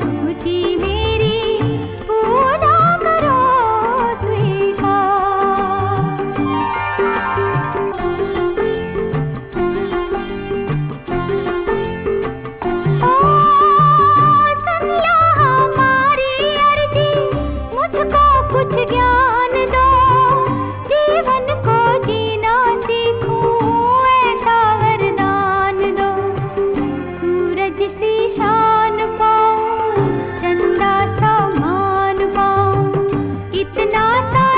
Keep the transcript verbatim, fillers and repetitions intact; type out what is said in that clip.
सूची मेरी पूरा करो कुछ ज्ञान दो, जीवन को जीना सीखूं ऐसा वरदान दो। सूरज सी शान पाऊं, चंदा सा मान पाऊं, इतना सा